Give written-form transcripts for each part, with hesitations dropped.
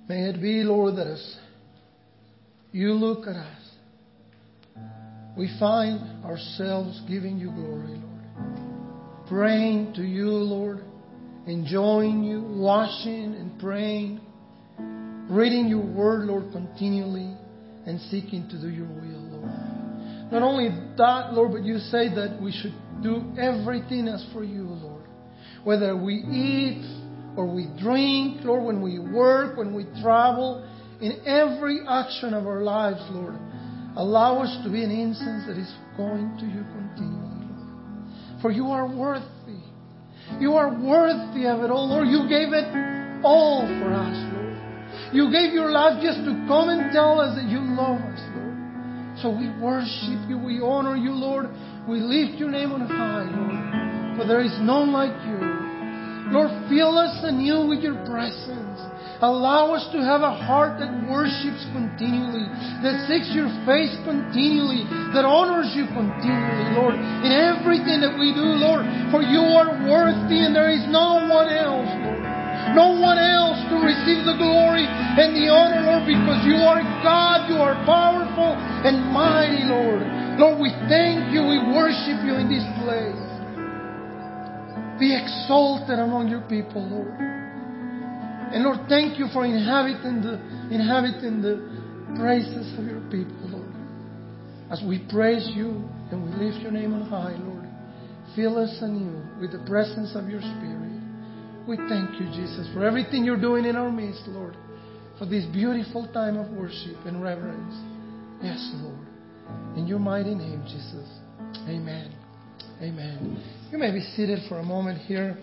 May it be, Lord, that as you look at us, we find ourselves giving you glory, Lord. Praying to you, Lord. Enjoying you, washing and praying. Reading your word, Lord, continually. And seeking to do your will, Lord. Not only that, Lord, but you say that we should do everything as for you, Lord. Whether we eat or we drink, Lord, when we work, when we travel, in every action of our lives, Lord, allow us to be an incense that is going to you continually, Lord. For you are worthy. You are worthy of it all, Lord. You gave it all for us, Lord. You gave your life just to come and tell us that you love us, Lord. So we worship you. We honor you, Lord. We lift your name on high, Lord. For there is none like you. Lord, fill us anew with your presence. Allow us to have a heart that worships continually, that seeks your face continually, that honors you continually, Lord, in everything that we do, Lord. For you are worthy and there is no one else, Lord. No one else to receive the glory and the honor, Lord, because you are God, you are powerful and mighty, Lord. Lord, we thank you, we worship you in this place. Be exalted among your people, Lord. And Lord, thank you for inhabiting the praises of your people, Lord. As we praise you and we lift your name on high, Lord, fill us anew with the presence of your Spirit. We thank you, Jesus, for everything you're doing in our midst, Lord, for this beautiful time of worship and reverence. Yes, Lord. In your mighty name, Jesus. Amen. Amen. You may be seated for a moment here.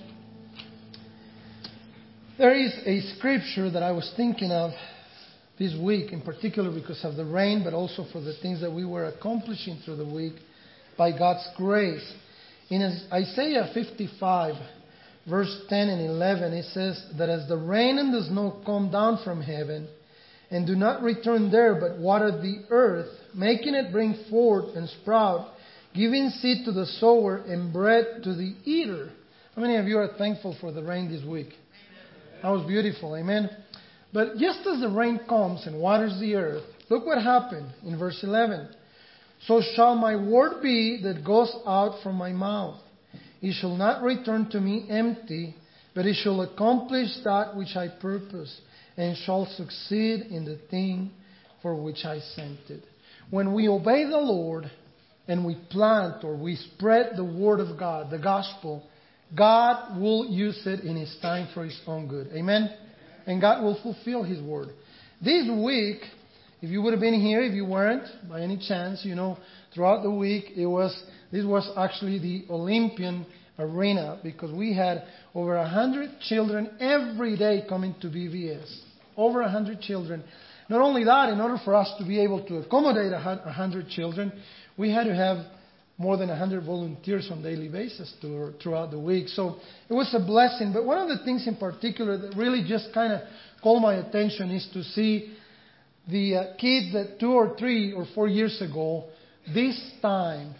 There is a scripture that I was thinking of this week, in particular because of the rain, but also for the things that we were accomplishing through the week by God's grace. In Isaiah 55, verse 10 and 11, it says that as the rain and the snow come down from heaven and do not return there, but water the earth, making it bring forth and sprout, giving seed to the sower and bread to the eater. How many of you are thankful for the rain this week? That was beautiful, amen. But just as the rain comes and waters the earth, look what happened in verse 11. So shall my word be that goes out from my mouth. It shall not return to me empty, but it shall accomplish that which I purpose, and shall succeed in the thing for which I sent it. When we obey the Lord and we plant or we spread the word of God, the gospel, God will use it in His time for His own good. Amen? And God will fulfill His word. This week, if you would have been here, if you weren't, by any chance, throughout the week, this was actually the Olympian arena, because we had over 100 children every day coming to VBS. Over 100 children. Not only that, in order for us to be able to accommodate 100 children, we had to have more than 100 volunteers on a daily basis throughout the week. So it was a blessing. But one of the things in particular that really just kind of called my attention is to see the kids that 2 or 3 or 4 years ago, this time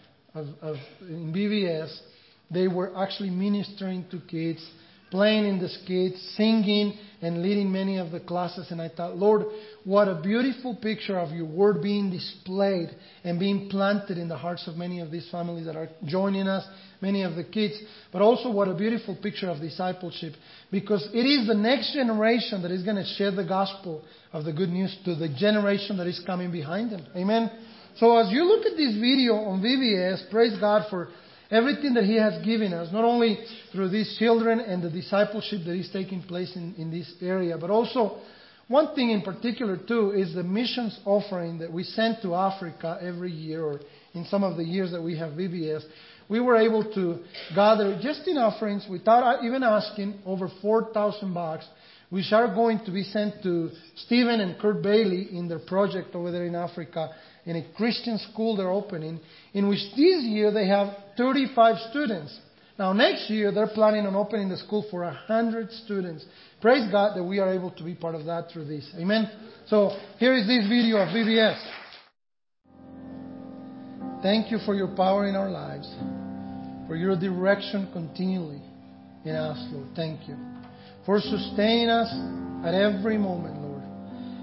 in BVS, they were actually ministering to kids, playing in the skits, singing, and leading many of the classes. And I thought, Lord, what a beautiful picture of your word being displayed and being planted in the hearts of many of these families that are joining us, many of the kids. But also what a beautiful picture of discipleship, because it is the next generation that is going to share the gospel of the good news to the generation that is coming behind them. Amen. So as you look at this video on VBS, praise God for everything that He has given us, not only through these children and the discipleship that is taking place in this area, but also one thing in particular too is the missions offering that we send to Africa every year, or in some of the years that we have VBS. We were able to gather just in offerings without even asking over $4,000, which are going to be sent to Stephen and Kurt Bailey in their project over there in Africa, in a Christian school they're opening, in which this year they have 35 students. Now next year they're planning on opening the school for 100 students. Praise God that we are able to be part of that through this. Amen. So here is this video of VBS. Thank you for your power in our lives, for your direction continually in us, Lord. Thank you for sustaining us at every moment, Lord.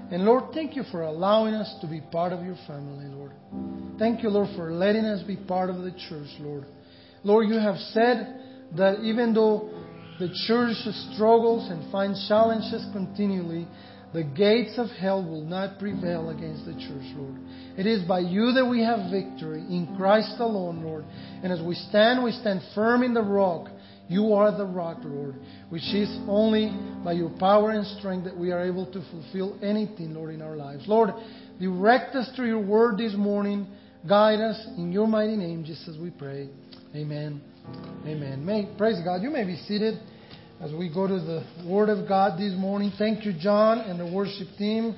And Lord, thank you for allowing us to be part of your family, Lord. Thank you, Lord, for letting us be part of the church, Lord. Lord, you have said that even though the church struggles and finds challenges continually, the gates of hell will not prevail against the church, Lord. It is by you that we have victory, in Christ alone, Lord. And as we stand firm in the rock. You are the rock, Lord, which is only by your power and strength that we are able to fulfill anything, Lord, in our lives. Lord, direct us through your word this morning. Guide us in your mighty name, just as we pray. Amen. Amen. Praise God. You may be seated as we go to the Word of God this morning. Thank you, John, and the worship team.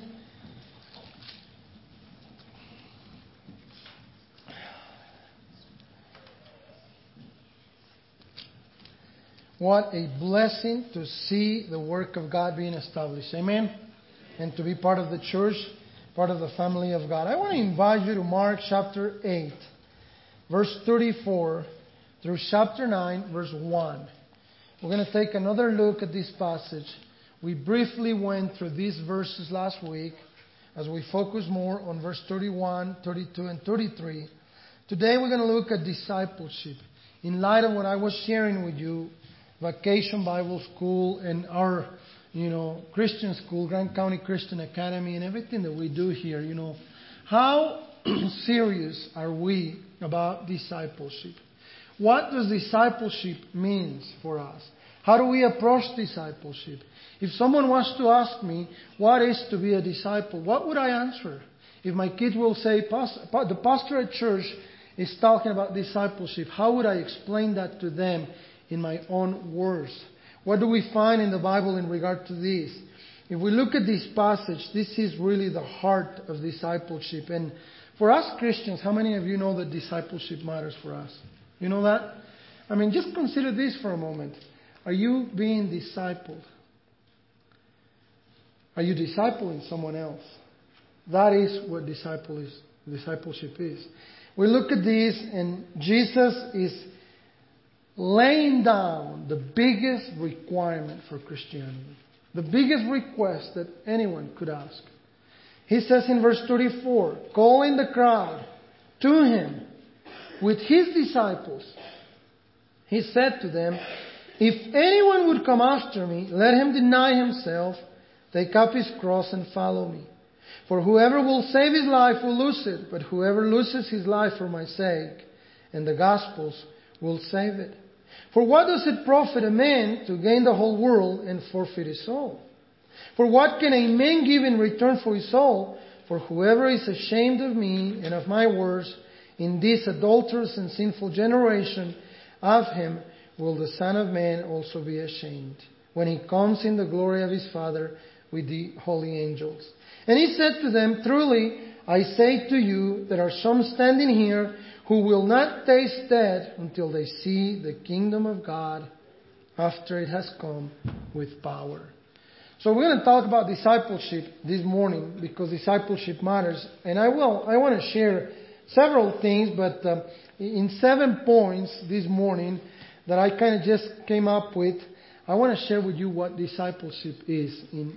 What a blessing to see the work of God being established. Amen? And to be part of the church, part of the family of God. I want to invite you to Mark chapter 8, verse 34, through chapter 9, verse 1. We're going to take another look at this passage. We briefly went through these verses last week as we focus more on verse 31, 32, and 33. Today we're going to look at discipleship in light of what I was sharing with you. Vacation Bible School and our, Christian school, Grand County Christian Academy, and everything that we do here, How serious are we about discipleship? What does discipleship mean for us? How do we approach discipleship? If someone was to ask me, what is to be a disciple? What would I answer? If my kids will say, the pastor at church is talking about discipleship, how would I explain that to them in my own words? What do we find in the Bible in regard to this? If we look at this passage, this is really the heart of discipleship. And for us Christians, how many of you know that discipleship matters for us? You know that? Just consider this for a moment. Are you being discipled? Are you discipling someone else? That is what discipleship is. We look at this, and Jesus is laying down the biggest requirement for Christianity. The biggest request that anyone could ask. He says in verse 34, calling the crowd to him with his disciples, he said to them, if anyone would come after me, let him deny himself, take up his cross and follow me. For whoever will save his life will lose it, but whoever loses his life for my sake and the gospel's will save it. For what does it profit a man to gain the whole world and forfeit his soul? For what can a man give in return for his soul? For whoever is ashamed of me and of my words in this adulterous and sinful generation, of him will the Son of Man also be ashamed, when he comes in the glory of his Father with the holy angels. And he said to them, truly, I say to you, there are some standing here who will not taste death until they see the kingdom of God after it has come with power. So we're going to talk about discipleship this morning because discipleship matters. And I want to share several things, but in 7 points this morning that I kind of just came up with, I want to share with you what discipleship is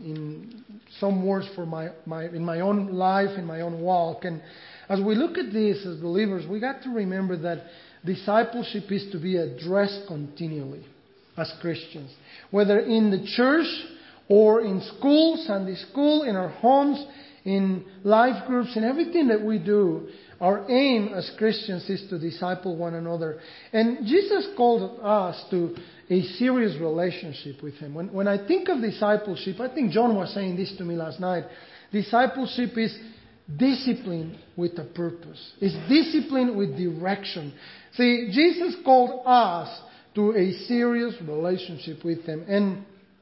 in some words for in my own life, in my own walk. And as we look at this as believers, we got to remember that discipleship is to be addressed continually as Christians. Whether in the church or in school, Sunday school, in our homes, in life groups, in everything that we do, our aim as Christians is to disciple one another. And Jesus called us to a serious relationship with Him. When I think of discipleship, I think John was saying this to me last night. Discipleship is discipline with a purpose. It's discipline with direction. See, Jesus called us to a serious relationship with Him. And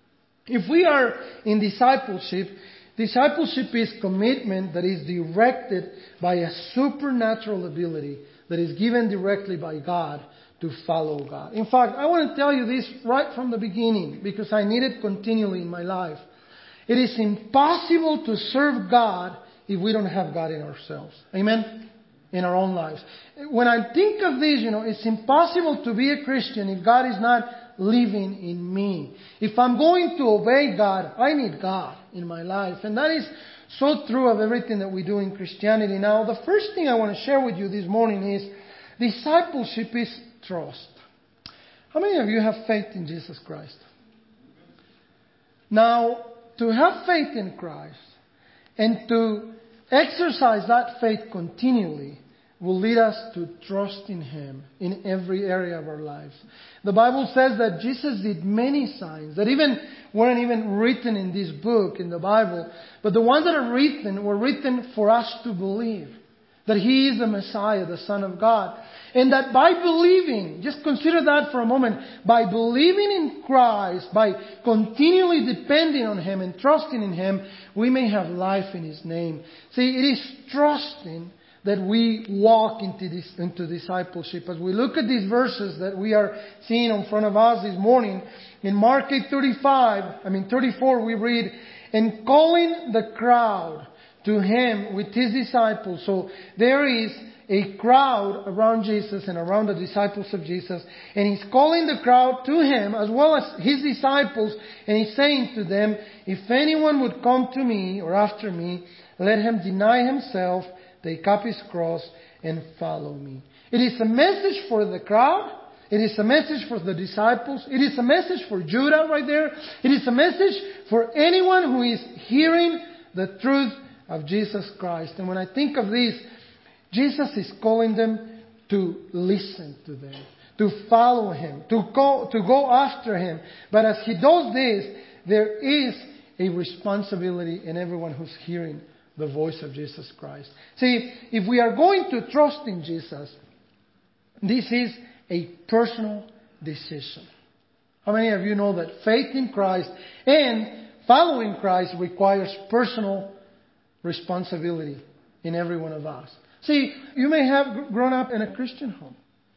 if we are in discipleship, discipleship is commitment that is directed by a supernatural ability that is given directly by God to follow God. In fact, I want to tell you this right from the beginning because I need it continually in my life. It is impossible to serve God if we don't have God in ourselves. Amen? In our own lives. When I think of this, it's impossible to be a Christian if God is not living in me. If I'm going to obey God, I need God in my life. And that is so true of everything that we do in Christianity. Now, the first thing I want to share with you this morning is discipleship is trust. How many of you have faith in Jesus Christ? Now, to have faith in Christ and to exercise that faith continually will lead us to trust in Him in every area of our lives. The Bible says that Jesus did many signs that weren't even written in this book, in the Bible, but the ones that are written were written for us to believe that He is the Messiah, the Son of God. And that by believing, just consider that for a moment, by believing in Christ, by continually depending on Him and trusting in Him, we may have life in His name. See, it is trusting that we walk into discipleship. As we look at these verses that we are seeing in front of us this morning, in Mark 8:34, we read, "And calling the crowd to Him with His disciples." So there is a crowd around Jesus and around the disciples of Jesus. And He's calling the crowd to Him as well as His disciples. And He's saying to them, "If anyone would come to me or after me, let him deny himself, take up his cross, and follow me." It is a message for the crowd. It is a message for the disciples. It is a message for Judah right there. It is a message for anyone who is hearing the truth of Jesus Christ. And when I think of this, Jesus is calling them to listen to them, to follow Him, to go after Him. But as He does this, there is a responsibility in everyone who's hearing the voice of Jesus Christ. See, if we are going to trust in Jesus, this is a personal decision. How many of you know that faith in Christ and following Christ requires personal responsibility in every one of us? See, you may have grown up in a Christian home.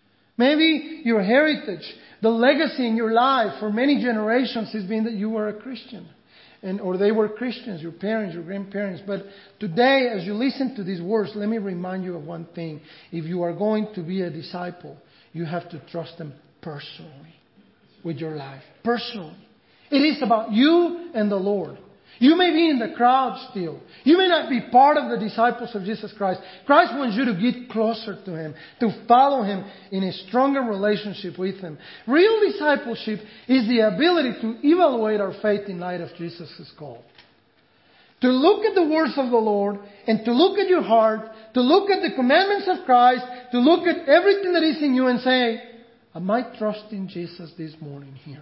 Maybe your heritage, the legacy in your life for many generations has been that you were a Christian. Or they were Christians, your parents, your grandparents. But today, as you listen to these words, let me remind you of one thing. If you are going to be a disciple, you have to trust them personally with your life. Personally. It is about you and the Lord. You may be in the crowd still. You may not be part of the disciples of Jesus Christ. Christ wants you to get closer to Him, to follow Him in a stronger relationship with Him. Real discipleship is the ability to evaluate our faith in light of Jesus' call. To look at the words of the Lord and to look at your heart, to look at the commandments of Christ, to look at everything that is in you and say, am I trusting Jesus this morning here?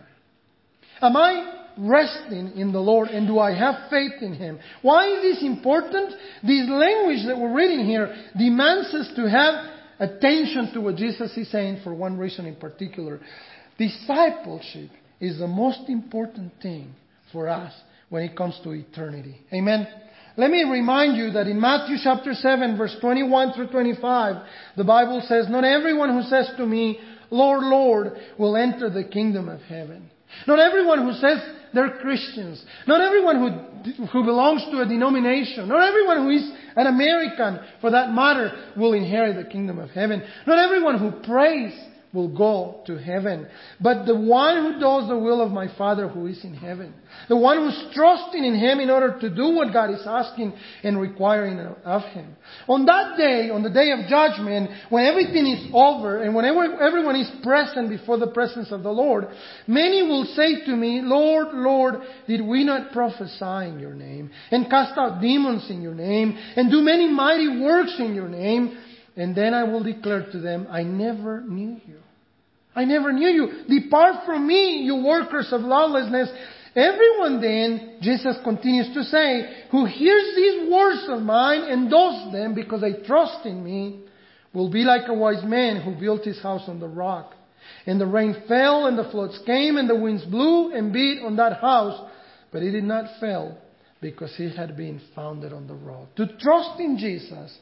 Am I resting in the Lord, and do I have faith in Him? Why is this important? This language that we're reading here demands us to have attention to what Jesus is saying for one reason in particular. Discipleship is the most important thing for us when it comes to eternity. Amen? Let me remind you that in Matthew chapter 7, verse 21 through 25, the Bible says, "Not everyone who says to me, 'Lord, Lord,' will enter the kingdom of heaven." Not everyone who says they're Christians. Not everyone who belongs to a denomination. Not everyone who is an American, for that matter, will inherit the kingdom of heaven. Not everyone who prays will go to heaven. But the one who does the will of my Father who is in heaven. The one who's trusting in Him in order to do what God is asking and requiring of him. On that day, on the day of judgment, when everything is over and when everyone is present before the presence of the Lord, many will say to me, "Lord, Lord, did we not prophesy in your name and cast out demons in your name and do many mighty works in your name?" And then I will declare to them, "I never knew you. I never knew you. Depart from me, you workers of lawlessness." Everyone then, Jesus continues to say, who hears these words of mine and does them because they trust in me, will be like a wise man who built his house on the rock. And the rain fell and the floods came and the winds blew and beat on that house, but it did not fail because it had been founded on the rock. To trust in Jesus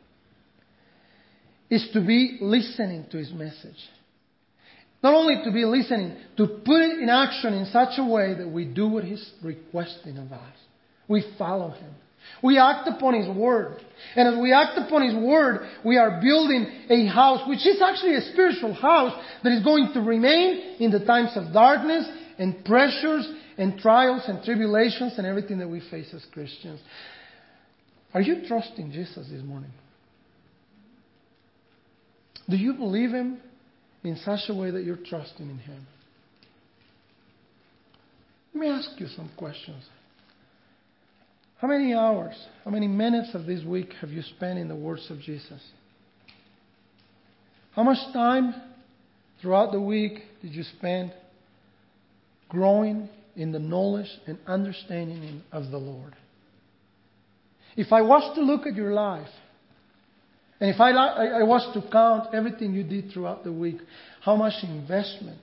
is to be listening to His message. Not only to be listening, to put it in action in such a way that we do what He's requesting of us. We follow Him. We act upon His Word. And as we act upon His Word, we are building a house, which is actually a spiritual house that is going to remain in the times of darkness and pressures and trials and tribulations and everything that we face as Christians. Are you trusting Jesus this morning? Do you believe Him in such a way that you're trusting in Him? Let me ask you some questions. How many hours, how many minutes of this week have you spent in the words of Jesus? How much time throughout the week did you spend growing in the knowledge and understanding of the Lord? If I was to look at your life, and if I was to count everything you did throughout the week, how much investment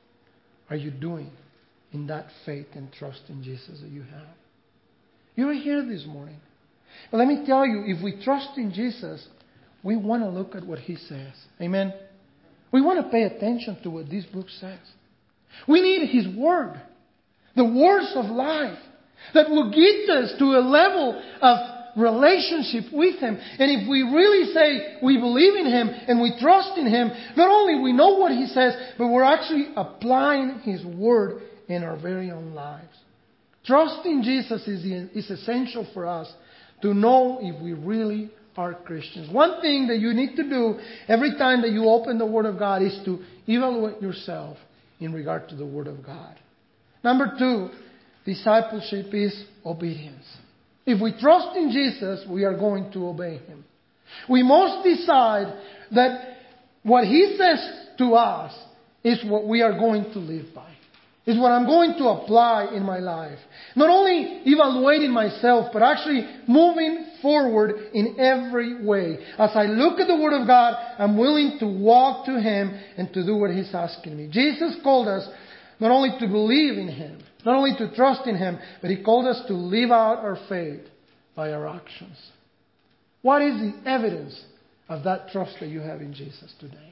are you doing in that faith and trust in Jesus that you have? You're here this morning. But let me tell you, if we trust in Jesus, we want to look at what He says. Amen? We want to pay attention to what this book says. We need His Word. The words of life that will get us to a level of relationship with Him. And if we really say we believe in Him and we trust in Him, not only we know what He says, but we're actually applying His Word in our very own lives. Trusting Jesus is essential for us to know if we really are Christians. One thing that you need to do every time that you open the Word of God is to evaluate yourself in regard to the Word of God. Number 2, discipleship is obedience. If we trust in Jesus, we are going to obey Him. We must decide that what He says to us is what we are going to live by. Is what I'm going to apply in my life. Not only evaluating myself, but actually moving forward in every way. As I look at the Word of God, I'm willing to walk to Him and to do what He's asking me. Jesus called us not only to believe in Him, not only to trust in Him, but He called us to live out our faith by our actions. What is the evidence of that trust that you have in Jesus today?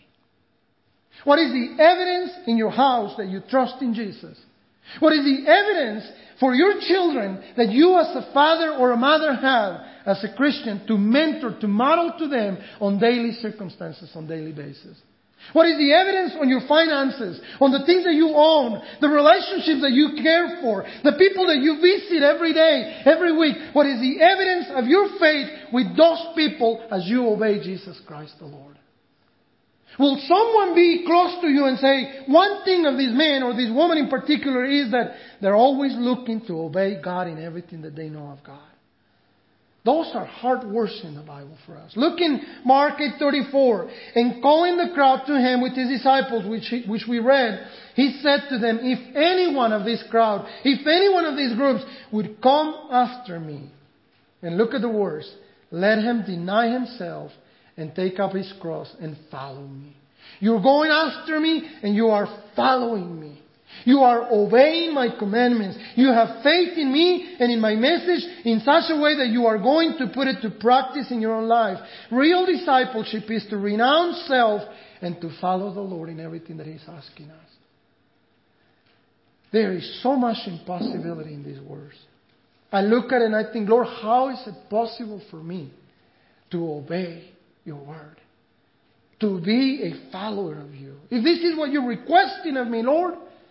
What is the evidence in your house that you trust in Jesus? What is the evidence for your children that you as a father or a mother have as a Christian to mentor, to model to them on daily circumstances, on daily basis? What is the evidence on your finances, on the things that you own, the relationships that you care for, the people that you visit every day, every week? What is the evidence of your faith with those people as you obey Jesus Christ the Lord? Will someone be close to you and say, one thing of this man or this woman in particular is that they're always looking to obey God in everything that they know of God? Those are hard words in the Bible for us. Look in Mark 8:34. And calling the crowd to Him with His disciples, which we read, He said to them, if any one of this crowd, if any one of these groups would come after me, and look at the words, let him deny himself and take up his cross and follow me. You're going after me and you are following me. You are obeying my commandments. You have faith in me and in my message in such a way that you are going to put it to practice in your own life. Real discipleship is to renounce self and to follow the Lord in everything that He's asking us. There is so much impossibility in these words. I look at it and I think, Lord, how is it possible for me to obey your word? To be a follower of you. If this is what you're requesting of me, Lord,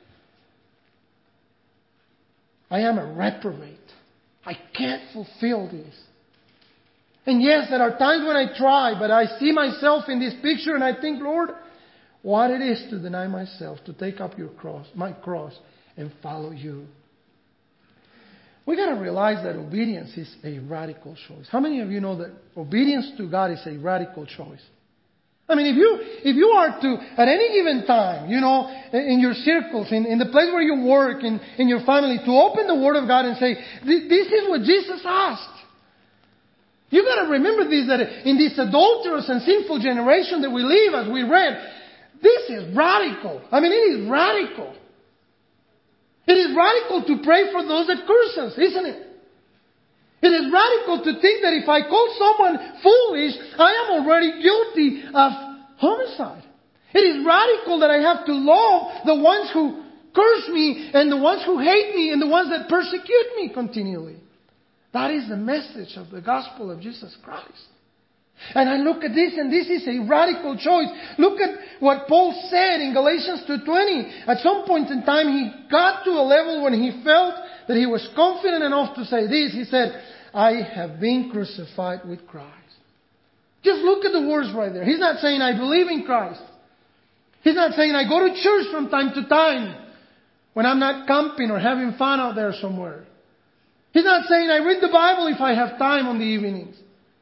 I am a reprobate. I can't fulfill this. And yes, there are times when I try, but I see myself in this picture and I think, Lord, what it is to deny myself, to take up my cross, and follow you. We got to realize that obedience is a radical choice. How many of you know that obedience to God is a radical choice? I mean, if you are to, at any given time, in your circles, in the place where you work, in your family, to open the Word of God and say, this is what Jesus asked. You got to remember this, that in this adulterous and sinful generation that we live, as we read, this is radical. I mean, it is radical. It is radical to pray for those that curse us, isn't it? It is radical to think that if I call someone foolish, I am already guilty of homicide. It is radical that I have to love the ones who curse me and the ones who hate me and the ones that persecute me continually. That is the message of the gospel of Jesus Christ. And I look at this, and this is a radical choice. Look at what Paul said in Galatians 2:20. At some point in time, he got to a level when he felt that he was confident enough to say this. He said, I have been crucified with Christ. Just look at the words right there. He's not saying I believe in Christ. He's not saying I go to church from time to time when I'm not camping or having fun out there somewhere. He's not saying I read the Bible if I have time on the evenings.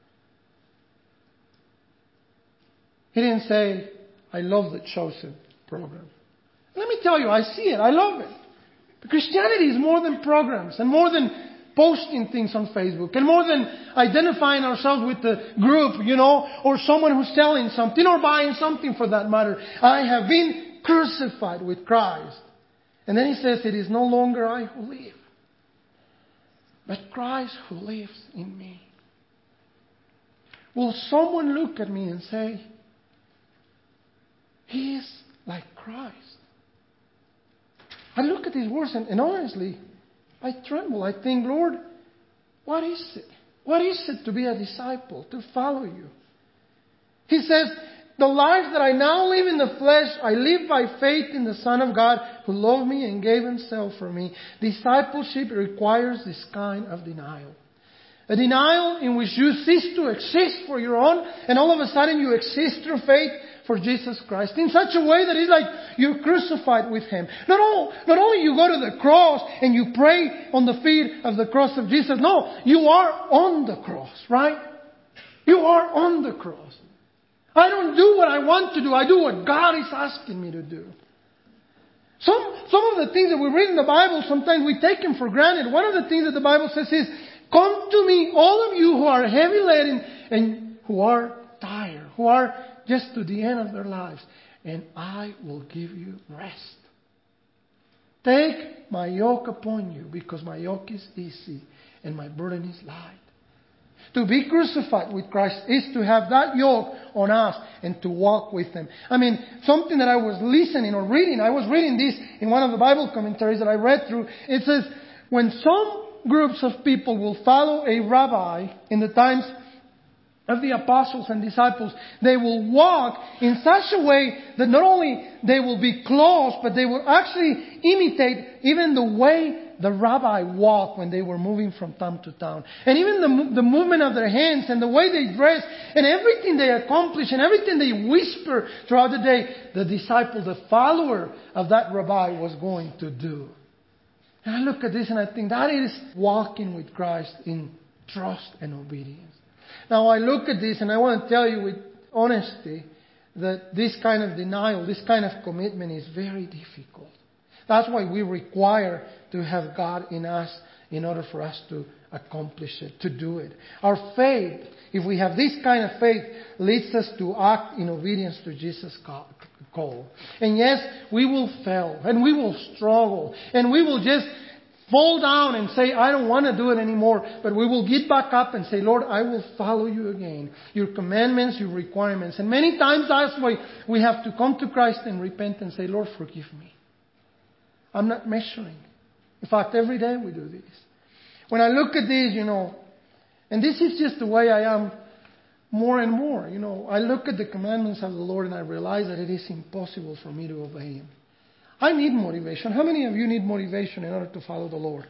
He didn't say, I love the Chosen program. Let me tell you, I see it. I love it. Christianity is more than programs and more than posting things on Facebook and more than identifying ourselves with the group, or someone who's selling something or buying something for that matter. I have been crucified with Christ. And then he says, it is no longer I who live, but Christ who lives in me. Will someone look at me and say, he is like Christ? I look at these words and honestly, I tremble. I think, Lord, what is it? What is it to be a disciple, to follow you? He says, the life that I now live in the flesh, I live by faith in the Son of God who loved me and gave Himself for me. Discipleship requires this kind of denial. A denial in which you cease to exist for your own, and all of a sudden you exist through faith for Jesus Christ in such a way that it's like you're crucified with Him. Not only you go to the cross and you pray on the feet of the cross of Jesus. No, you are on the cross, right? You are on the cross. I don't do what I want to do. I do what God is asking me to do. Some of the things that we read in the Bible, sometimes we take them for granted. One of the things that the Bible says is, come to me, all of you who are heavy laden and who are tired, who are just to the end of their lives, and I will give you rest. Take my yoke upon you, because my yoke is easy and my burden is light. To be crucified with Christ is to have that yoke on us and to walk with Him. I mean, something that I was listening or reading, I was reading this in one of the Bible commentaries that I read through. It says, when some groups of people will follow a rabbi in the times of the apostles and disciples, they will walk in such a way that not only they will be close, but they will actually imitate even the way the rabbi walked when they were moving from town to town. And even the movement of their hands and the way they dress and everything they accomplish and everything they whisper throughout the day, the disciple, the follower of that rabbi was going to do. And I look at this and I think that is walking with Christ in trust and obedience. Now I look at this and I want to tell you with honesty that this kind of denial, this kind of commitment is very difficult. That's why we require to have God in us in order for us to accomplish it, to do it. Our faith, if we have this kind of faith, leads us to act in obedience to Jesus' call. And yes, we will fail and we will struggle and we will just fall down and say, I don't want to do it anymore. But we will get back up and say, Lord, I will follow you again. Your commandments, your requirements. And many times that's why we have to come to Christ and repent and say, Lord, forgive me. I'm not measuring. In fact, every day we do this. When I look at this, and this is just the way I am more and more. I look at the commandments of the Lord and I realize that it is impossible for me to obey Him. I need motivation. How many of you need motivation in order to follow the Lord?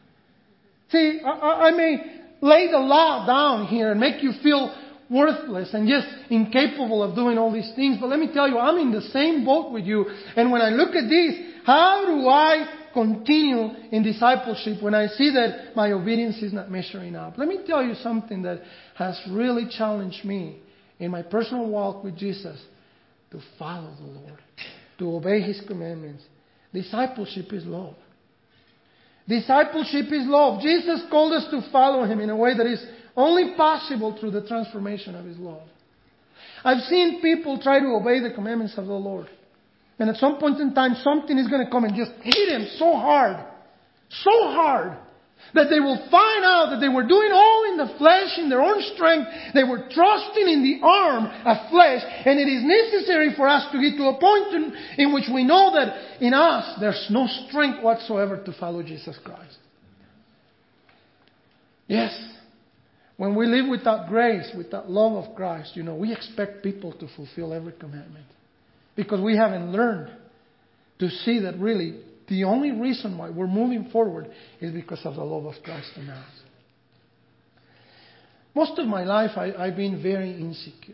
See, I may lay the law down here and make you feel worthless and just incapable of doing all these things. But let me tell you, I'm in the same boat with you. And when I look at this, how do I continue in discipleship when I see that my obedience is not measuring up? Let me tell you something that has really challenged me in my personal walk with Jesus: to follow the Lord, to obey His commandments. Discipleship is love. Discipleship is love. Jesus called us to follow Him in a way that is only possible through the transformation of His love. I've seen people try to obey the commandments of the Lord. And at some point in time, something is going to come and just hit them so hard, that they will find out that they were doing all in the flesh, in their own strength. They were trusting in the arm of flesh. And it is necessary for us to get to a point in which we know that in us, there's no strength whatsoever to follow Jesus Christ. Yes, when we live without grace, without love of Christ, we expect people to fulfill every commandment. Because we haven't learned to see that really the only reason why we're moving forward is because of the love of Christ in us. Most of my life I've been very insecure.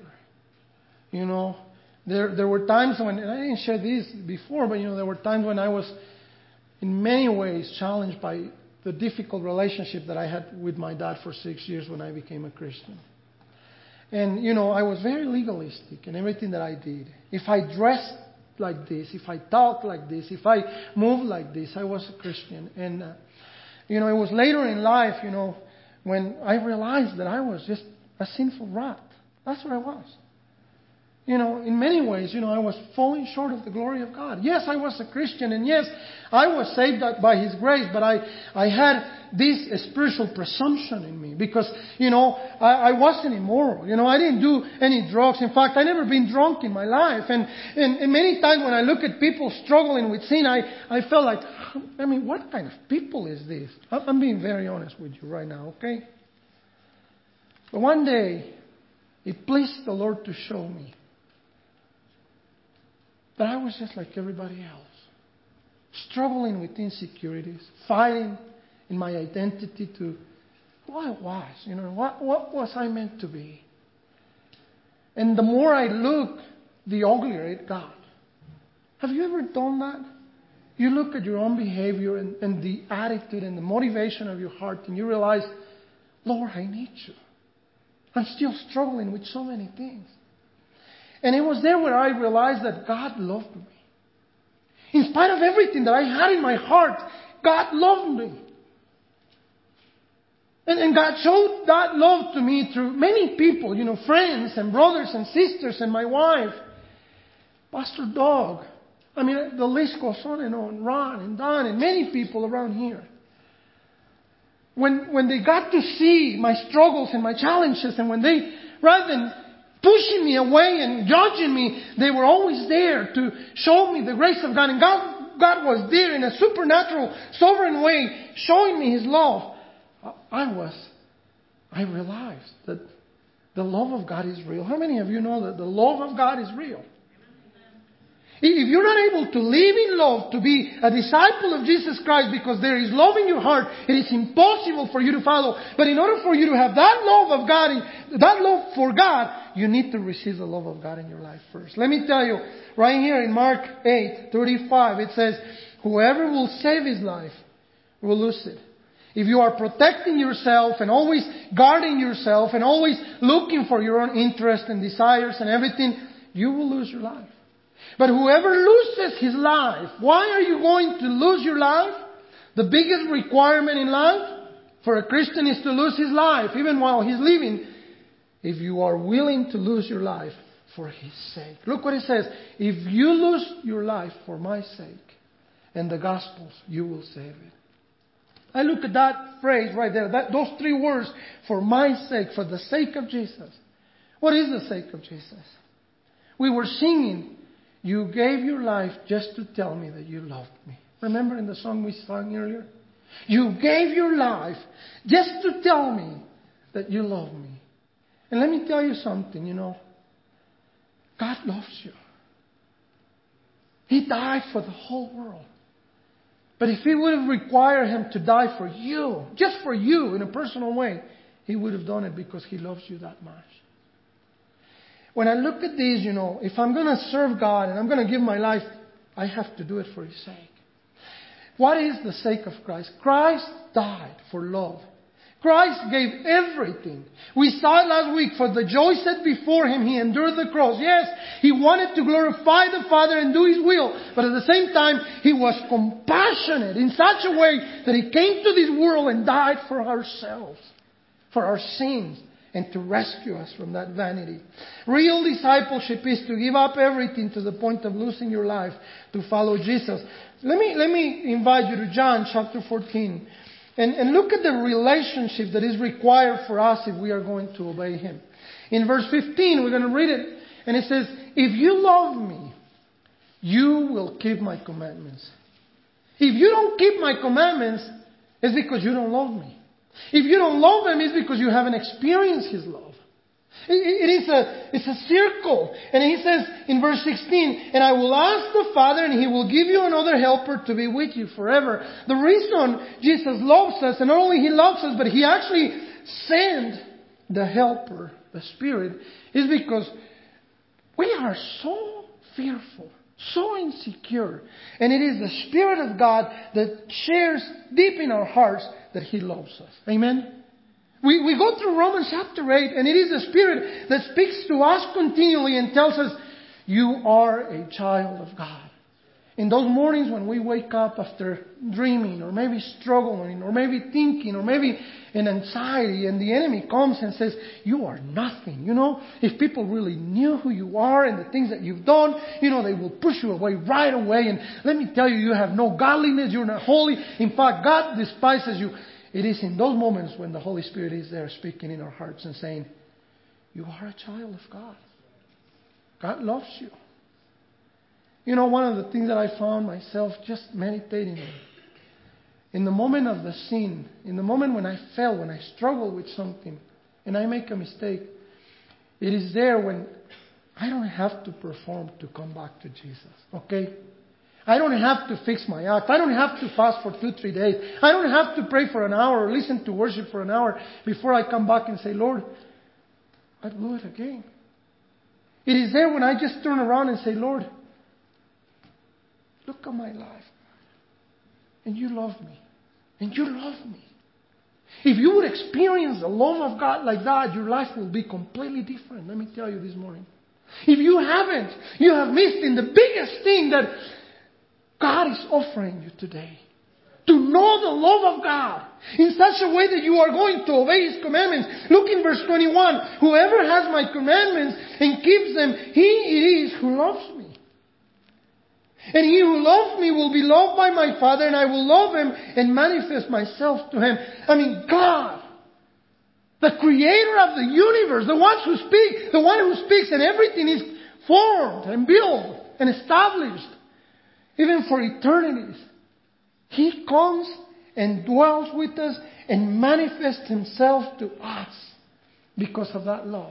There were times when, and I didn't share this before, but there were times when I was in many ways challenged by the difficult relationship that I had with my dad for 6 years when I became a Christian. And, I was very legalistic in everything that I did. If I dressed like this, if I talked like this, if I moved like this, I was a Christian. And, it was later in life, when I realized that I was just a sinful rat. That's what I was. In many ways, I was falling short of the glory of God. Yes, I was a Christian, and yes, I was saved by His grace, but I had this spiritual presumption in me because, I wasn't immoral. I didn't do any drugs. In fact, I never been drunk in my life. And many times when I look at people struggling with sin, I felt like, what kind of people is this? I'm being very honest with you right now, okay? But one day, it pleased the Lord to show me that I was just like everybody else, struggling with insecurities, fighting in my identity to who I was, what was I meant to be. And the more I look, the uglier it got. Have you ever done that? You look at your own behavior and the attitude and the motivation of your heart and you realize, Lord, I need you. I'm still struggling with so many things. And it was there where I realized that God loved me. In spite of everything that I had in my heart, God loved me. And God showed that love to me through many people, friends and brothers and sisters and my wife. Pastor Doug. The list goes on and on. Ron and Don and many people around here. When they got to see my struggles and my challenges, and when they, rather than pushing me away and judging me, they were always there to show me the grace of God. And God was there in a supernatural, sovereign way, showing me His love. I realized that the love of God is real. How many of you know that the love of God is real? If you're not able to live in love, to be a disciple of Jesus Christ because there is love in your heart, it is impossible for you to follow. But in order for you to have that love of God, that love for God, you need to receive the love of God in your life first. Let me tell you, right here in Mark 8:35, it says, whoever will save his life will lose it. If you are protecting yourself and always guarding yourself and always looking for your own interest and desires and everything, you will lose your life. But whoever loses his life, why are you going to lose your life? The biggest requirement in life for a Christian is to lose his life, even while he's living, if you are willing to lose your life for His sake. Look what it says. If you lose your life for my sake and the Gospel's, you will save it. I look at that phrase right there, those three words, for my sake, for the sake of Jesus. What is the sake of Jesus? We were singing, you gave your life just to tell me that you loved me. Remember in the song we sang earlier? You gave your life just to tell me that you love me. And let me tell you something, God loves you. He died for the whole world. But if He would have required Him to die for you, just for you in a personal way, He would have done it because He loves you that much. When I look at these, if I'm going to serve God and I'm going to give my life, I have to do it for His sake. What is the sake of Christ? Christ died for love. Christ gave everything. We saw it last week. For the joy set before Him, He endured the cross. Yes, He wanted to glorify the Father and do His will. But at the same time, He was compassionate in such a way that He came to this world and died for ourselves, for our sins, and to rescue us from that vanity. Real discipleship is to give up everything to the point of losing your life to follow Jesus. Let me invite you to John chapter 14. And look at the relationship that is required for us if we are going to obey Him. In verse 15, we're going to read it. And it says, if you love me, you will keep my commandments. If you don't keep my commandments, it's because you don't love me. If you don't love Him, it's because you haven't experienced His love. It's a circle. And He says in verse 16, and I will ask the Father and He will give you another helper to be with you forever. The reason Jesus loves us, and not only He loves us, but He actually sent the helper, the Spirit, is because we are so fearful, so insecure. And it is the Spirit of God that shares deep in our hearts that He loves us. Amen? We go through Romans chapter 8, and it is the Spirit that speaks to us continually and tells us, you are a child of God. In those mornings when we wake up after dreaming, or maybe struggling, or maybe thinking, or maybe in anxiety, and the enemy comes and says, you are nothing. You know, if people really knew who you are and the things that you've done, you know, they will push you away right away. And let me tell you, you have no godliness, you're not holy. In fact, God despises you. It is in those moments when the Holy Spirit is there speaking in our hearts and saying, you are a child of God. God loves you. You know, one of the things that I found myself just meditating on, in the moment of the sin, in the moment when I fail, when I struggle with something, and I make a mistake, it is there when I don't have to perform to come back to Jesus. Okay? I don't have to fix my act. I don't have to fast for 2-3 days. I don't have to pray for an hour or listen to worship for an hour before I come back and say, Lord, I blew it again. It is there when I just turn around and say, Lord, look at my life. And you love me. And you love me. If you would experience the love of God like that, your life will be completely different. Let me tell you this morning. If you haven't, you have missed in the biggest thing that God is offering you today. To know the love of God in such a way that you are going to obey His commandments. Look in verse 21. Whoever has my commandments and keeps them, he it is who loves me. And he who loves me will be loved by my Father, and I will love him and manifest myself to him. I mean, God, the creator of the universe, the one who speaks and everything is formed and built and established, even for eternities. He comes and dwells with us and manifests Himself to us because of that love.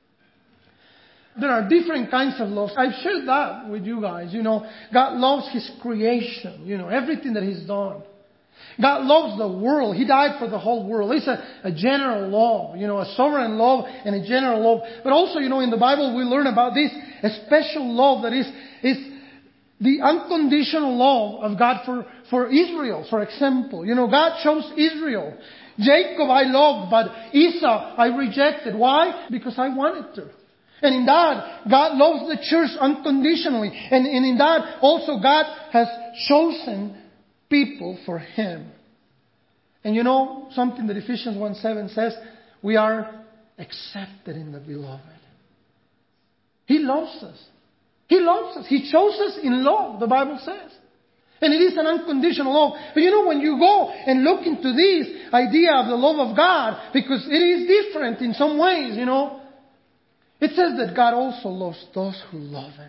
There are different kinds of love. I've shared that with you guys. You know, God loves His creation. You know, everything that He's done. God loves the world. He died for the whole world. It's a general love. You know, a sovereign love and a general love. But also, you know, in the Bible we learn about this, a special love that is the unconditional love of God for Israel, for example. You know, God chose Israel. Jacob I loved, but Esau I rejected. Why? Because I wanted to. And in that, God loves the church unconditionally. And in that, also God has chosen people for Him. And you know, something that Ephesians 1:7 says, we are accepted in the beloved. He loves us. He loves us. He chose us in love, the Bible says. And it is an unconditional love. But you know, when you go and look into this idea of the love of God, because it is different in some ways, you know, it says that God also loves those who love Him.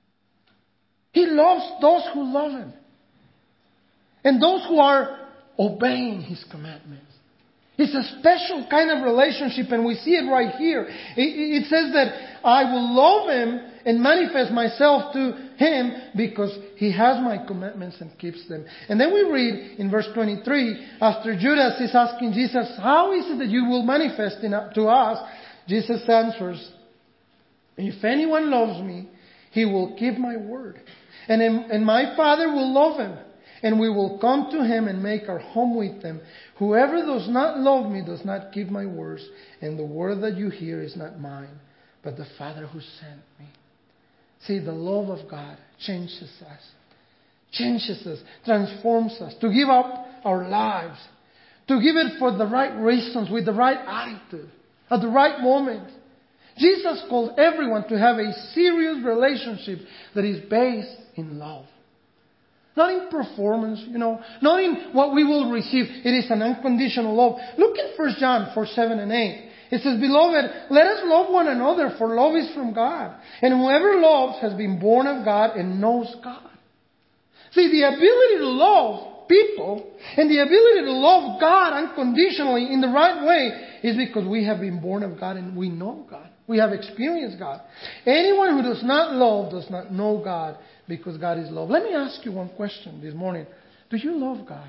He loves those who love Him. And those who are obeying His commandments. It's a special kind of relationship, and we see it right here. It says that I will love Him and manifest myself to Him because He has my commandments and keeps them. And then we read in verse 23, after Judas is asking Jesus, how is it that you will manifest to us? Jesus answers, if anyone loves me, he will keep my word. And my Father will love him. And we will come to him and make our home with them. Whoever does not love me does not keep my words. And the word that you hear is not mine, but the Father who sent me. See, the love of God changes us, transforms us, to give up our lives, to give it for the right reasons, with the right attitude, at the right moment. Jesus called everyone to have a serious relationship that is based in love. Not in performance, you know, not in what we will receive. It is an unconditional love. Look at 1 John 4:7 and 8. It says, Beloved, let us love one another, for love is from God. And whoever loves has been born of God and knows God. See, the ability to love people and the ability to love God unconditionally in the right way is because we have been born of God and we know God. We have experienced God. Anyone who does not love does not know God, because God is love. Let me ask you one question this morning. Do you love God?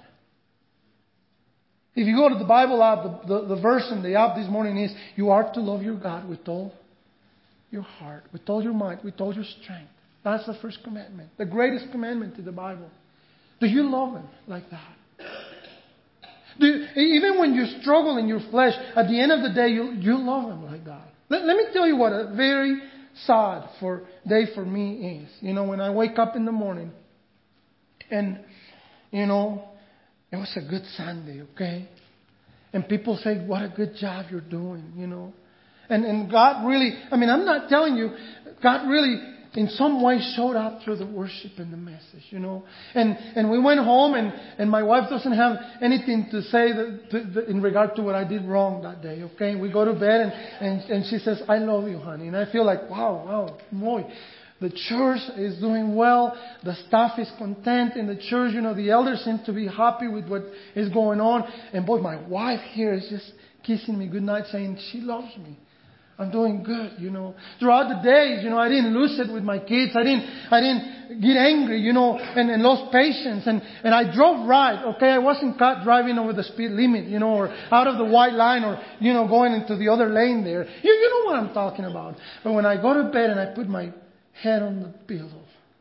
If you go to the Bible app, the verse in the app this morning is, you are to love your God with all your heart, with all your might, with all your strength. That's the first commandment. The greatest commandment in the Bible. Do you love Him like that? Even when you struggle in your flesh, at the end of the day, you love Him like that. Let me tell you what a very sad day for me is. When I wake up in the morning and, it was a good Sunday, okay? And people say, what a good job you're doing, And God really, I'm not telling you, God really in some way showed up through the worship and the message, And we went home and my wife doesn't have anything to say in regard to what I did wrong that day, okay? We go to bed and she says, I love you, honey. And I feel like, wow, boy. The church is doing well. The staff is content in the church. The elders seem to be happy with what is going on. And boy, my wife here is just kissing me goodnight, saying she loves me. I'm doing good, Throughout the days, I didn't lose it with my kids. I didn't get angry, and lost patience. And I drove right, okay? I wasn't caught driving over the speed limit, or out of the white line, or, going into the other lane there. You know what I'm talking about. But when I go to bed and I put my head on the pillow,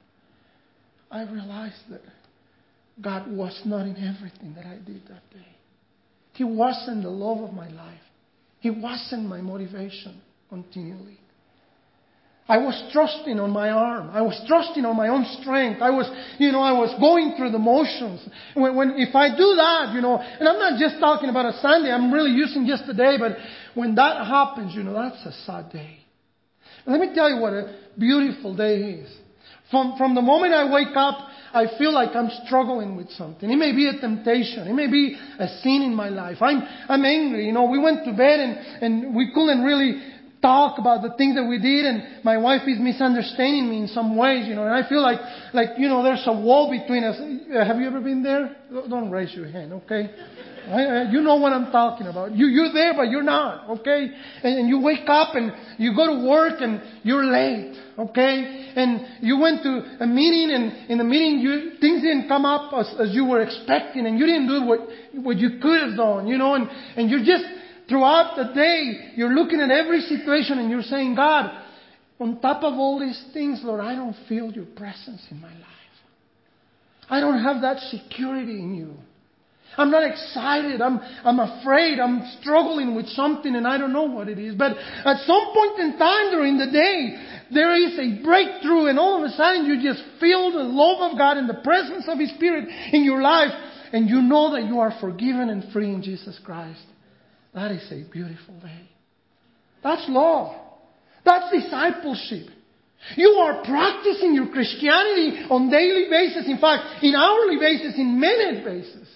I realized that God was not in everything that I did that day. He wasn't the love of my life. He wasn't my motivation continually. I was trusting on my arm. I was trusting on my own strength. I was going through the motions. If I do that, and I'm not just talking about a Sunday, I'm really using just the day, but when that happens, that's a sad day. Let me tell you what a beautiful day is. From the moment I wake up, I feel like I'm struggling with something. It may be a temptation. It may be a sin in my life. I'm angry. We went to bed and we couldn't really talk about the things that we did, and my wife is misunderstanding me in some ways, and I feel like there's a wall between us. Have you ever been there? Don't raise your hand, okay? You know what I'm talking about. You're there, but you're not, okay? And you wake up and you go to work and you're late, okay? And you went to a meeting, and in the meeting things didn't come up as you were expecting, and you didn't do what you could have done, and you're just, throughout the day, you're looking at every situation and you're saying, God, on top of all these things, Lord, I don't feel your presence in my life. I don't have that security in you. I'm not excited. I'm afraid. I'm struggling with something and I don't know what it is. But at some point in time during the day, there is a breakthrough, and all of a sudden you just feel the love of God and the presence of His Spirit in your life, and you know that you are forgiven and free in Jesus Christ. That is a beautiful day. That's love. That's discipleship. You are practicing your Christianity on daily basis. In fact, in hourly basis, in minute basis.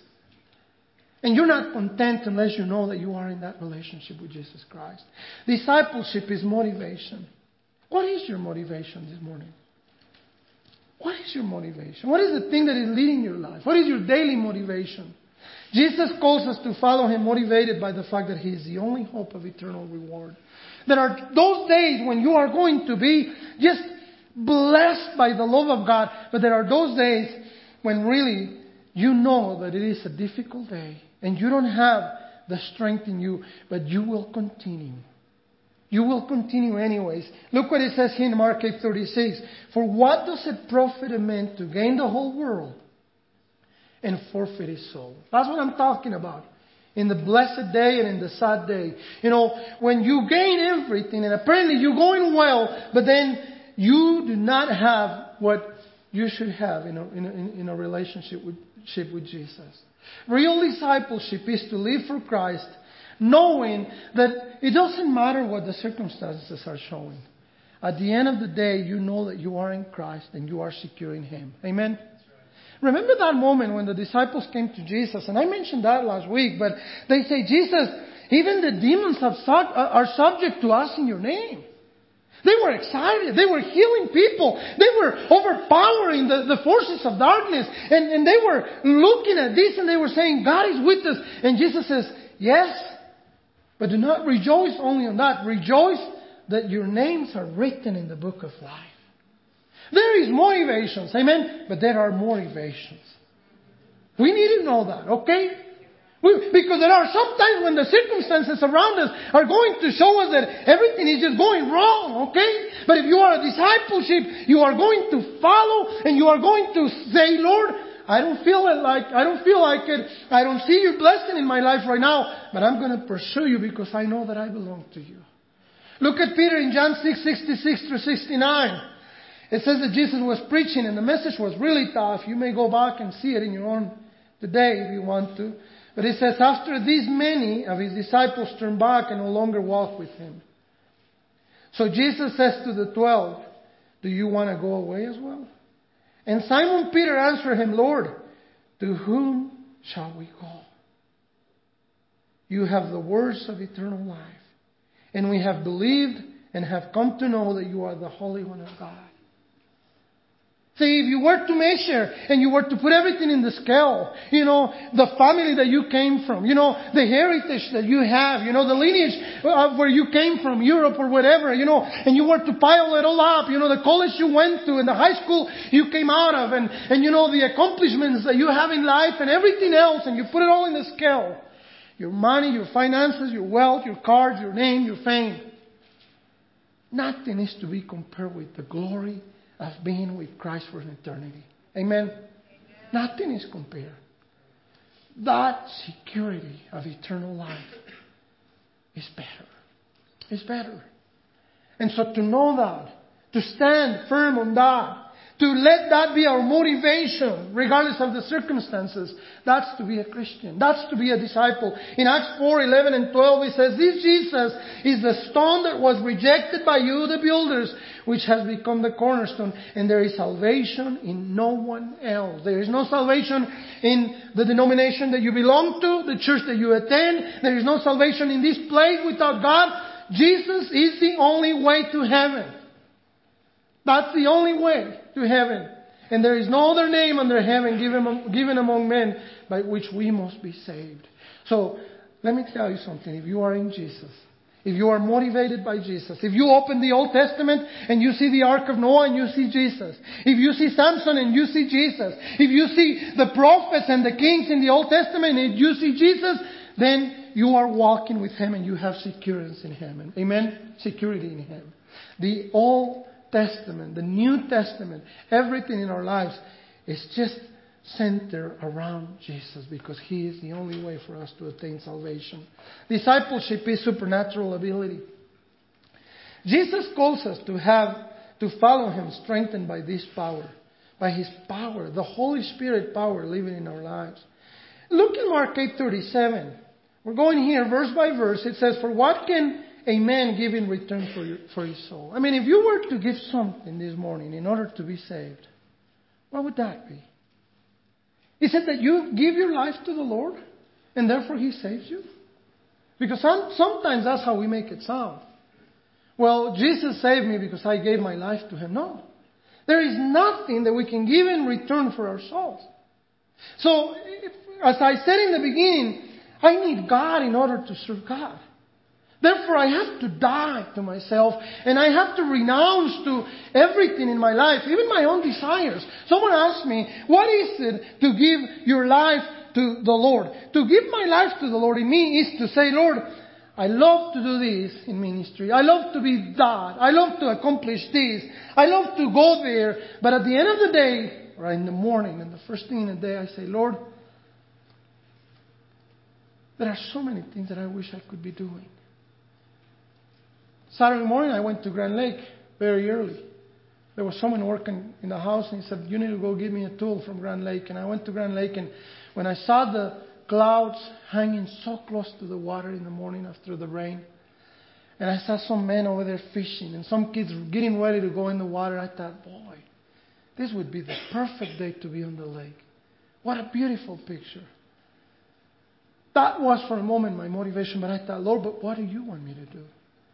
And you're not content unless you know that you are in that relationship with Jesus Christ. Discipleship is motivation. What is your motivation this morning? What is your motivation? What is the thing that is leading your life? What is your daily motivation? Jesus calls us to follow Him motivated by the fact that He is the only hope of eternal reward. There are those days when you are going to be just blessed by the love of God, but there are those days when really you know that it is a difficult day and you don't have the strength in you, but you will continue. You will continue anyways. Look what it says here in Mark 8:36. For what does it profit a man to gain the whole world and forfeit his soul? That's what I'm talking about. In the blessed day and in the sad day. When you gain everything and apparently you're going well, but then you do not have what you should have in a relationship with Jesus. Real discipleship is to live for Christ, knowing that it doesn't matter what the circumstances are showing. At the end of the day, you know that you are in Christ and you are secure in Him. Amen? Remember that moment when the disciples came to Jesus, and I mentioned that last week, but they say, Jesus, even the demons are subject to us in your name. They were excited. They were healing people. They were overpowering the forces of darkness. And they were looking at this and they were saying, God is with us. And Jesus says, yes, but do not rejoice only on that. Rejoice that your names are written in the book of life. There is motivations, amen? But there are motivations. We need to know that, okay? Because there are some times when the circumstances around us are going to show us that everything is just going wrong, okay? But if you are a discipleship, you are going to follow and you are going to say, Lord, I don't feel like it. I don't see your blessing in my life right now, but I'm going to pursue you because I know that I belong to you. Look at Peter in John 6:66 through 69. It says that Jesus was preaching and the message was really tough. You may go back and see it in your own today if you want to. But it says, after these many of his disciples turned back and no longer walked with him. So Jesus says to the 12, do you want to go away as well? And Simon Peter answered him, Lord, to whom shall we go? You have the words of eternal life. And we have believed and have come to know that you are the Holy One of God. See, if you were to measure and you were to put everything in the scale, the family that you came from, the heritage that you have, the lineage of where you came from, Europe or whatever, and you were to pile it all up, the college you went to and the high school you came out of and the accomplishments that you have in life and everything else, and you put it all in the scale. Your money, your finances, your wealth, your cars, your name, your fame. Nothing is to be compared with the glory of being with Christ for an eternity. Amen? Nothing is compared. That security of eternal life is better. It's better. And so to know that, to stand firm on that, to let that be our motivation, regardless of the circumstances, that's to be a Christian. That's to be a disciple. In Acts 4:11 and 12, it says, this Jesus is the stone that was rejected by you, the builders, which has become the cornerstone. And there is salvation in no one else. There is no salvation in the denomination that you belong to, the church that you attend. There is no salvation in this place without God. Jesus is the only way to heaven. That's the only way to heaven. And there is no other name under heaven given among men by which we must be saved. So, let me tell you something. If you are in Jesus, if you are motivated by Jesus, if you open the Old Testament and you see the Ark of Noah and you see Jesus, if you see Samson and you see Jesus, if you see the prophets and the kings in the Old Testament and you see Jesus, then you are walking with Him and you have security in Him. Amen? Security in Him. The Old Testament, the New Testament, everything in our lives is just centered around Jesus because He is the only way for us to attain salvation. Discipleship is supernatural ability. Jesus calls us to follow Him strengthened by this power, by His power, the Holy Spirit power living in our lives. Look at Mark 8:37. We're going here verse by verse. It says, for what can a man give in return for his soul? I mean, if you were to give something this morning in order to be saved, what would that be? Is it that you give your life to the Lord and therefore He saves you? Because sometimes that's how we make it sound. Well, Jesus saved me because I gave my life to Him. No. There is nothing that we can give in return for our souls. So, as I said in the beginning, I need God in order to serve God. Therefore, I have to die to myself and I have to renounce to everything in my life, even my own desires. Someone asked me, what is it to give your life to the Lord? To give my life to the Lord in me is to say, Lord, I love to do this in ministry. I love to be that. I love to accomplish this. I love to go there. But at the end of the day, or in the morning, and the first thing in the day, I say, Lord, there are so many things that I wish I could be doing. Saturday morning, I went to Grand Lake very early. There was someone working in the house, and he said, you need to go give me a tool from Grand Lake. And I went to Grand Lake, and when I saw the clouds hanging so close to the water in the morning after the rain, and I saw some men over there fishing, and some kids getting ready to go in the water, I thought, boy, this would be the perfect day to be on the lake. What a beautiful picture. That was for a moment my motivation, but I thought, Lord, but what do you want me to do?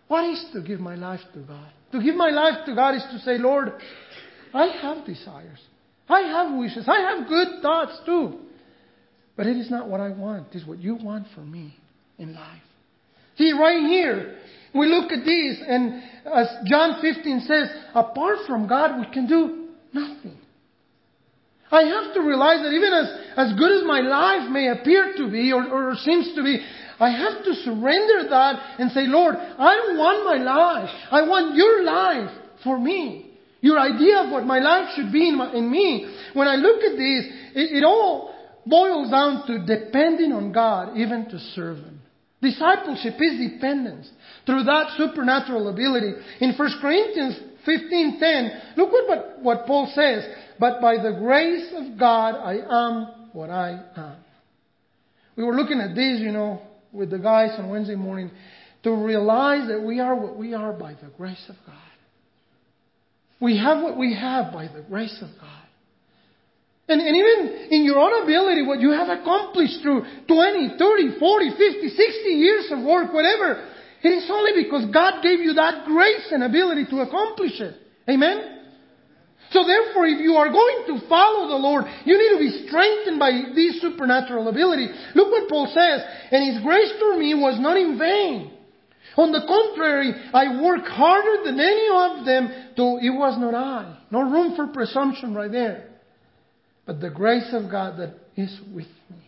What is to give my life to God? To give my life to God is to say, Lord, I have desires. I have wishes. I have good thoughts too. But it is not what I want. It is what you want for me in life. See, right here, we look at this, and as John 15 says, apart from God, we can do nothing. I have to realize that even as good as my life may appear to be or seems to be, I have to surrender that and say, Lord, I don't want my life. I want your life for me. Your idea of what my life should be in me. When I look at this, it all boils down to depending on God even to serve Him. Discipleship is dependence through that supernatural ability. In 1 Corinthians 15:10, look what Paul says. But by the grace of God, I am what I am. We were looking at this, with the guys on Wednesday morning, to realize that we are what we are by the grace of God. We have what we have by the grace of God. And even in your own ability, what you have accomplished through 20, 30, 40, 50, 60 years of work, whatever, it is only because God gave you that grace and ability to accomplish it. Amen? So therefore, if you are going to follow the Lord, you need to be strengthened by this supernatural ability. Look what Paul says. And His grace to me was not in vain. On the contrary, I worked harder than any of them, though it was not I. No room for presumption right there. But the grace of God that is with me.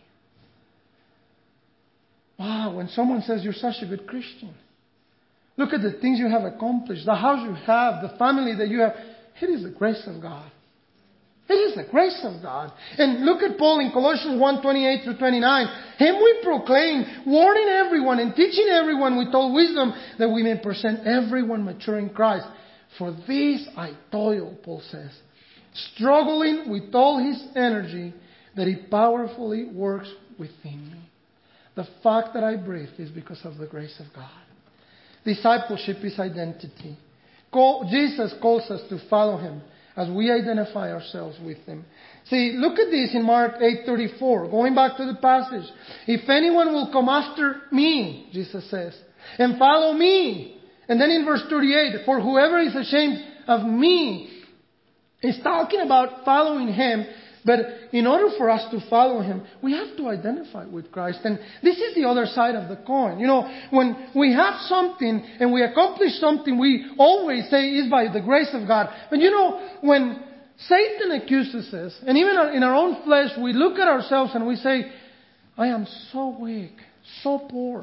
Wow, when someone says you're such a good Christian, look at the things you have accomplished, the house you have, the family that you have. It is the grace of God. It is the grace of God. And look at Paul in Colossians 1:28 through 29. Him we proclaim, warning everyone and teaching everyone with all wisdom, that we may present everyone mature in Christ. For this I toil, Paul says, struggling with all his energy, that He powerfully works within me. The fact that I breathe is because of the grace of God. Discipleship is identity. Jesus calls us to follow Him as we identify ourselves with Him. See, look at this in Mark 8:34. Going back to the passage. If anyone will come after me, Jesus says, and follow me. And then in verse 38, for whoever is ashamed of me, is talking about following Him. But in order for us to follow Him, we have to identify with Christ. And this is the other side of the coin. When we have something and we accomplish something, we always say it's by the grace of God. But when Satan accuses us, and even in our own flesh, we look at ourselves and we say, I am so weak, so poor.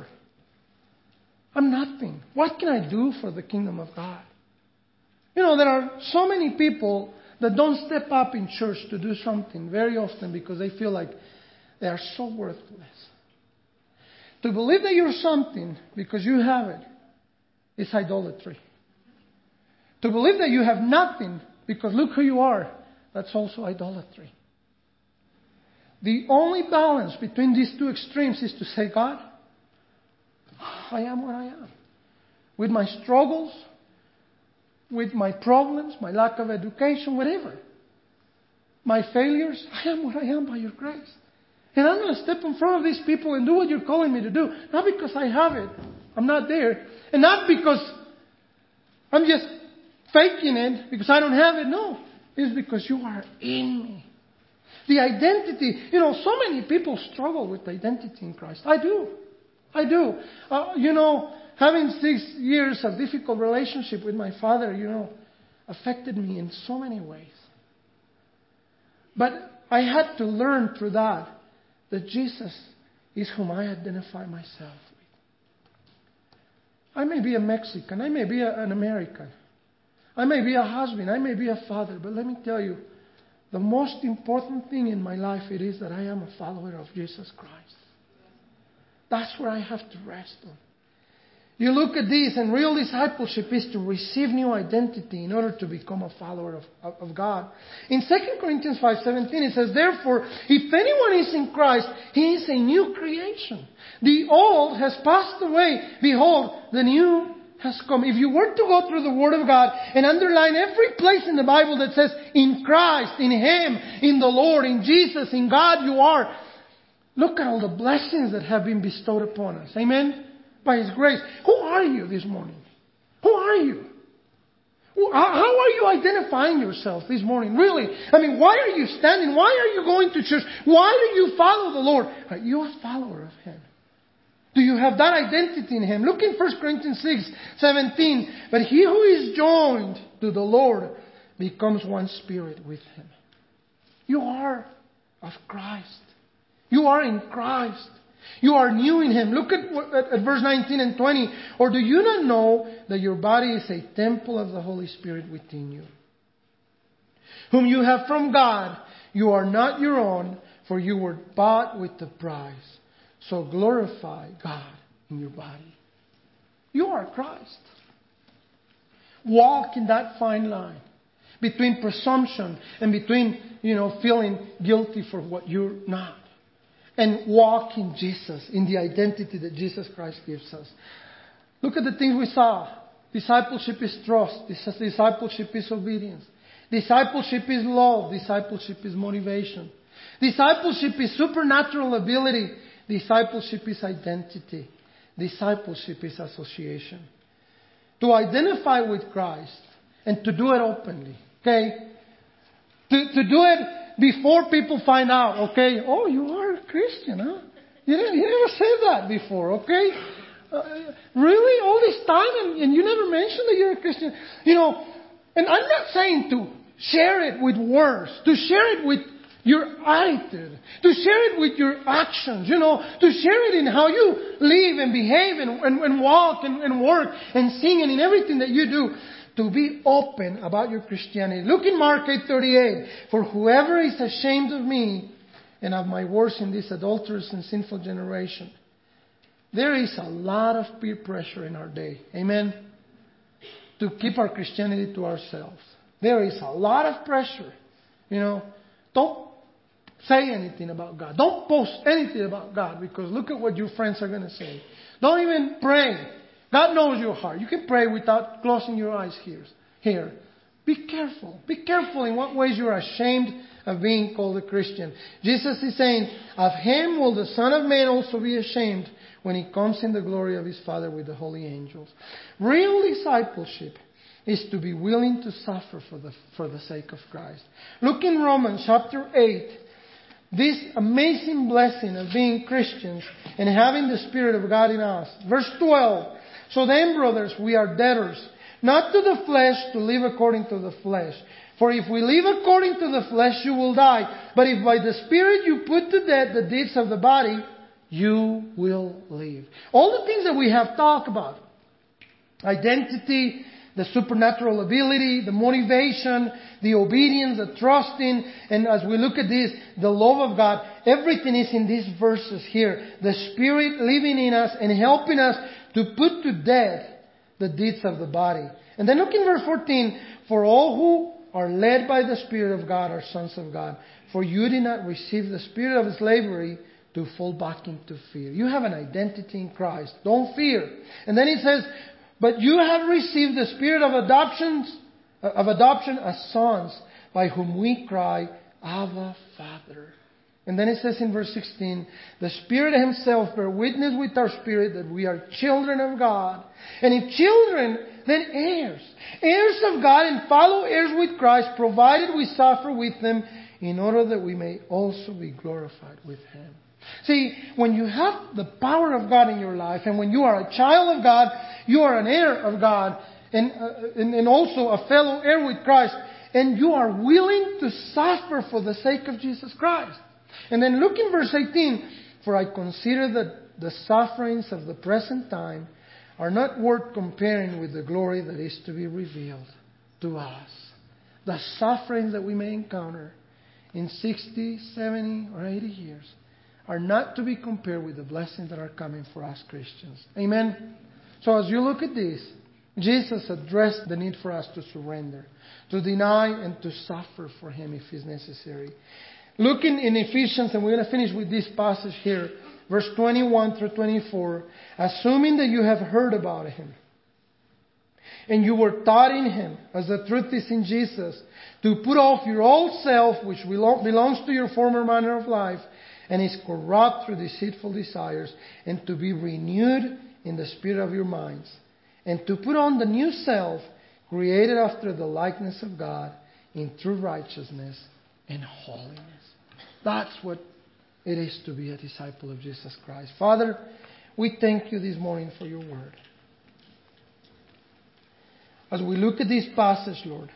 I'm nothing. What can I do for the kingdom of God? There are so many people that don't step up in church to do something very often because they feel like they are so worthless. To believe that you're something because you have it is idolatry. To believe that you have nothing because look who you are, that's also idolatry. The only balance between these two extremes is to say, God, I am what I am. With my struggles, with my problems, my lack of education, whatever. My failures, I am what I am by your grace. And I'm going to step in front of these people and do what you're calling me to do. Not because I have it. I'm not there. And not because I'm just faking it because I don't have it. No. It's because you are in me. The identity. So many people struggle with identity in Christ. I do. Having 6 years of difficult relationship with my father, affected me in so many ways. But I had to learn through that Jesus is whom I identify myself with. I may be a Mexican. I may be an American. I may be a husband. I may be a father. But let me tell you, the most important thing in my life it is that I am a follower of Jesus Christ. That's where I have to rest on. You look at this, and real discipleship is to receive new identity in order to become a follower of God. In 2 Corinthians 5:17, it says, therefore, if anyone is in Christ, he is a new creation. The old has passed away. Behold, the new has come. If you were to go through the Word of God and underline every place in the Bible that says, in Christ, in Him, in the Lord, in Jesus, in God you are, look at all the blessings that have been bestowed upon us. Amen? By His grace. Who are you this morning? are you? How are you identifying yourself this morning? Really? I mean, why are you standing? Why are you going to church? Why do you follow the Lord? Are you a follower of Him? Do you have that identity in Him? Look in 1 Corinthians 6:17. But he who is joined to the Lord becomes one spirit with Him. You are of Christ. You are in Christ. You are new in Him. Look at verse 19 and 20. Or do you not know that your body is a temple of the Holy Spirit within you, whom you have from God? You are not your own, for you were bought with the price. So glorify God in your body. You are Christ. Walk in that fine line between presumption and between, feeling guilty for what you're not. And walk in Jesus, in the identity that Jesus Christ gives us. Look at the things we saw. Discipleship is trust. Discipleship is obedience. Discipleship is love. Discipleship is motivation. Discipleship is supernatural ability. Discipleship is identity. Discipleship is association. To identify with Christ and to do it openly. Okay? To do it before people find out. Okay? Oh, you are a Christian, huh? You never said that before. Okay? Really? All this time and you never mentioned that you're a Christian? And I'm not saying to share it with words. To share it with your attitude, to share it with your actions, to share it in how you live and behave and walk and work and sing and in everything that you do, to be open about your Christianity. Look in Mark 8:38. For whoever is ashamed of me and of my words in this adulterous and sinful generation. There is a lot of peer pressure in our day. Amen? To keep our Christianity to ourselves. There is a lot of pressure. Don't say anything about God. Don't post anything about God because look at what your friends are going to say. Don't even pray. God knows your heart. You can pray without closing your eyes here. Be careful. Be careful in what ways you're ashamed of being called a Christian. Jesus is saying, of Him will the Son of Man also be ashamed when He comes in the glory of His Father with the holy angels. Real discipleship is to be willing to suffer for the sake of Christ. Look in Romans chapter 8. This amazing blessing of being Christians and having the Spirit of God in us. Verse 12. So then, brothers, we are debtors, not to the flesh, to live according to the flesh. For if we live according to the flesh, you will die. But if by the Spirit you put to death the deeds of the body, you will live. All the things that we have talked about. Identity, the supernatural ability, the motivation, the obedience, the trusting, and as we look at this, the love of God, everything is in these verses here. The Spirit living in us and helping us to put to death the deeds of the body. And then look in verse 14. For all who are led by the Spirit of God are sons of God. For you did not receive the spirit of slavery to fall back into fear. You have an identity in Christ. Don't fear. And then it says, but you have received the spirit of adoption as sons, by whom we cry, Abba, Father. And then it says in verse 16, the Spirit Himself bear witness with our spirit that we are children of God. And if children, then heirs. Heirs of God and fellow heirs with Christ, provided we suffer with Him, in order that we may also be glorified with Him. See, when you have the power of God in your life, and when you are a child of God, you are an heir of God, and also a fellow heir with Christ, and you are willing to suffer for the sake of Jesus Christ. And then look in verse 18, for I consider that the sufferings of the present time are not worth comparing with the glory that is to be revealed to us. The sufferings that we may encounter in 60, 70, or 80 years are not to be compared with the blessings that are coming for us Christians. Amen? So as you look at this, Jesus addressed the need for us to surrender, to deny and to suffer for Him if it's necessary. Looking in Ephesians, and we're going to finish with this passage here, verse 21 through 24, assuming that you have heard about Him, and you were taught in Him, as the truth is in Jesus, to put off your old self, which belongs to your former manner of life, and is corrupt through deceitful desires, and to be renewed in the spirit of your minds, and to put on the new self, created after the likeness of God, in true righteousness and holiness. That's what it is to be a disciple of Jesus Christ. Father, we thank you this morning for your word. As we look at this passage, Lord,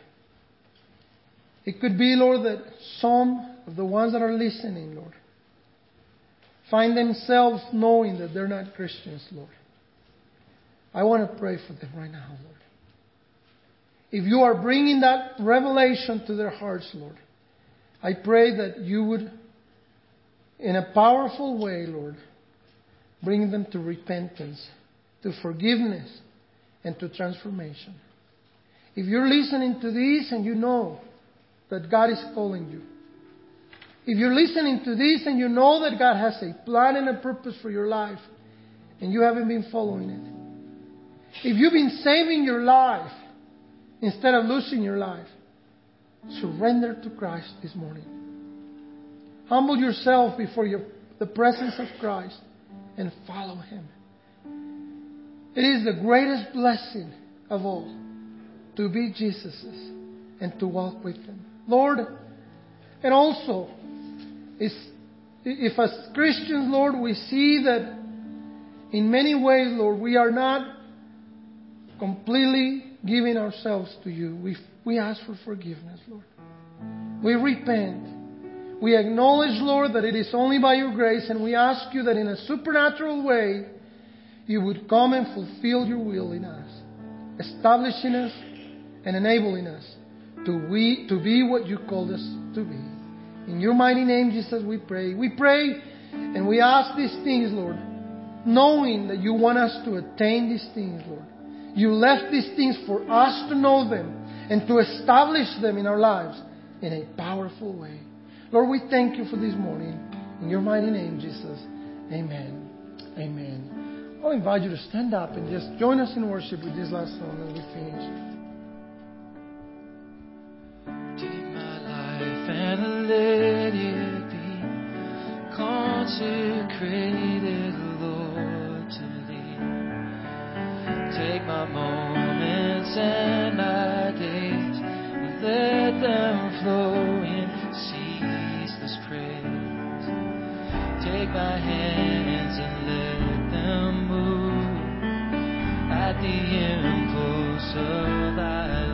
it could be, Lord, that some of the ones that are listening, Lord, find themselves knowing that they're not Christians, Lord. I want to pray for them right now, Lord. If you are bringing that revelation to their hearts, Lord, I pray that you would, in a powerful way, Lord, bring them to repentance, to forgiveness, and to transformation. If you're listening to this and you know that God is calling you, if you're listening to this and you know that God has a plan and a purpose for your life and you haven't been following it, if you've been saving your life instead of losing your life, surrender to Christ this morning. Humble yourself before the presence of Christ and follow Him. It is the greatest blessing of all to be Jesus's and to walk with Him. Lord, and also, if as Christians, Lord, we see that in many ways, Lord, we are not completely giving ourselves to you, we ask for forgiveness, Lord. We repent. We acknowledge, Lord, that it is only by your grace, and we ask you that in a supernatural way, you would come and fulfill your will in us, establishing us and enabling us to be what you called us to be. In your mighty name, Jesus, we pray. We pray and we ask these things, Lord, knowing that you want us to attain these things, Lord. You left these things for us to know them and to establish them in our lives in a powerful way. Lord, we thank you for this morning. In your mighty name, Jesus. Amen. Amen. I'll invite you to stand up and just join us in worship with this last song as we finish. Take my life and let it be consecrated, Lord, to thee. Take my moments and my days and let them flow in ceaseless praise. Take my hands and let them move at the impulse of thy